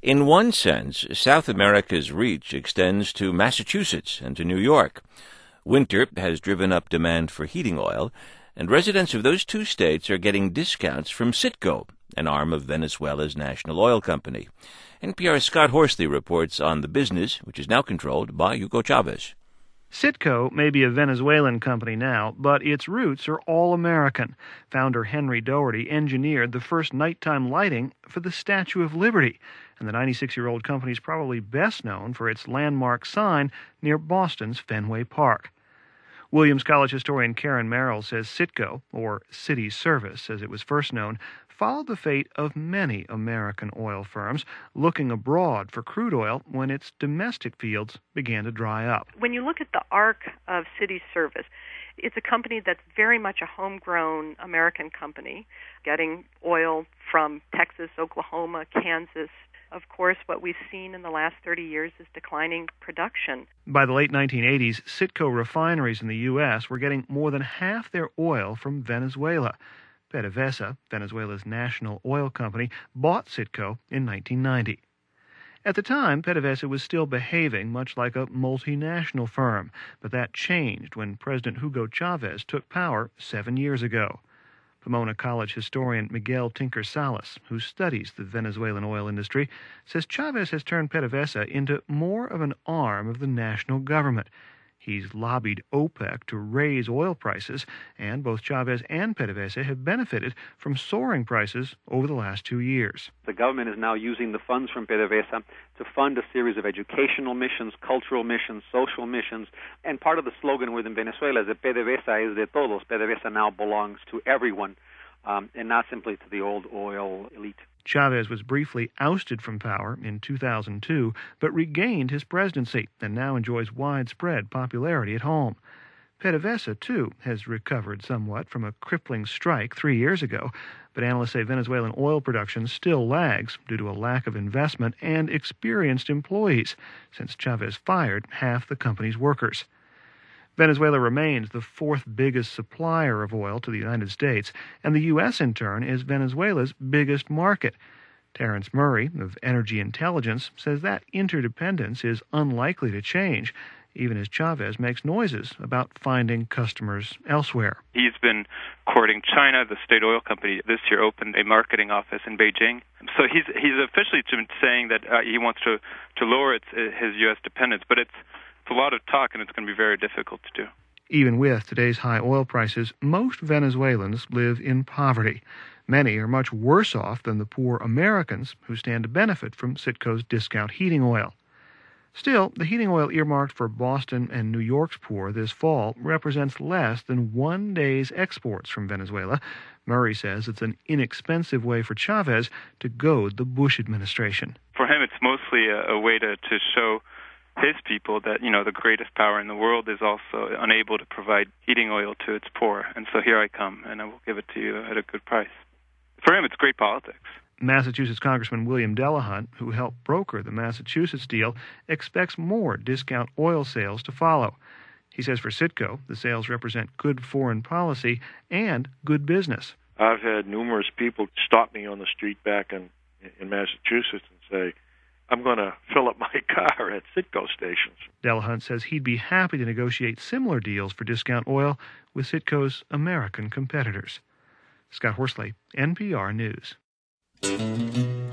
In one sense, South America's reach extends to Massachusetts and to New York. Winter has driven up demand for heating oil, and residents of those two states are getting discounts from Citgo, an arm of Venezuela's national oil company. NPR's Scott Horsley reports on the business, which is now controlled by Hugo Chavez. Citgo may be a Venezuelan company now, but its roots are all American. Founder Henry Doherty engineered the first nighttime lighting for the Statue of Liberty, and the 96-year-old company is probably best known for its landmark sign near Boston's Fenway Park. Williams College historian Karen Merrill says Citgo, or City Service as it was first known, followed the fate of many American oil firms, looking abroad for crude oil when its domestic fields began to dry up. When you look at the arc of City Service, it's a company that's very much a homegrown American company, getting oil from Texas, Oklahoma, Kansas. Of course, what we've seen in the last 30 years is declining production. By the late 1980s, Citgo refineries in the U.S. were getting more than half their oil from Venezuela. PDVSA, Venezuela's national oil company, bought Citgo in 1990. At the time, PDVSA was still behaving much like a multinational firm, but that changed when President Hugo Chavez took power 7 years ago. Pomona College historian Miguel Tinker Salas, who studies the Venezuelan oil industry, says Chavez has turned PDVSA into more of an arm of the national government. He's lobbied OPEC to raise oil prices, and both Chavez and PDVSA have benefited from soaring prices over the last 2 years. The government is now using the funds from PDVSA to fund a series of educational missions, cultural missions, social missions, and part of the slogan within Venezuela is that PDVSA es de todos. PDVSA now belongs to everyone, and not simply to the old oil elite. Chavez was briefly ousted from power in 2002, but regained his presidency and now enjoys widespread popularity at home. PDVSA, too, has recovered somewhat from a crippling strike 3 years ago, but analysts say Venezuelan oil production still lags due to a lack of investment and experienced employees, since Chavez fired half the company's workers. Venezuela remains the fourth biggest supplier of oil to the United States, and the U.S., in turn, is Venezuela's biggest market. Terrence Murray of Energy Intelligence says that interdependence is unlikely to change, even as Chavez makes noises about finding customers elsewhere. He's been courting China. The state oil company this year opened a marketing office in Beijing. So he's officially saying that he wants to lower his U.S. dependence, but it's a lot of talk, and it's going to be very difficult to do. Even with today's high oil prices, most Venezuelans live in poverty. Many are much worse off than the poor Americans who stand to benefit from Citgo's discount heating oil. Still, the heating oil earmarked for Boston and New York's poor this fall represents less than 1 day's exports from Venezuela. Murray says it's an inexpensive way for Chavez to goad the Bush administration. For him, it's mostly a way to show his people that, the greatest power in the world is also unable to provide heating oil to its poor. And so here I come, and I will give it to you at a good price. For him, it's great politics. Massachusetts Congressman William Delahunt, who helped broker the Massachusetts deal, expects more discount oil sales to follow. He says for Citgo, the sales represent good foreign policy and good business. I've had numerous people stop me on the street back in Massachusetts and say, I'm going to fill up my car at Citgo stations. Delahunt says he'd be happy to negotiate similar deals for discount oil with Citgo's American competitors. Scott Horsley, NPR News.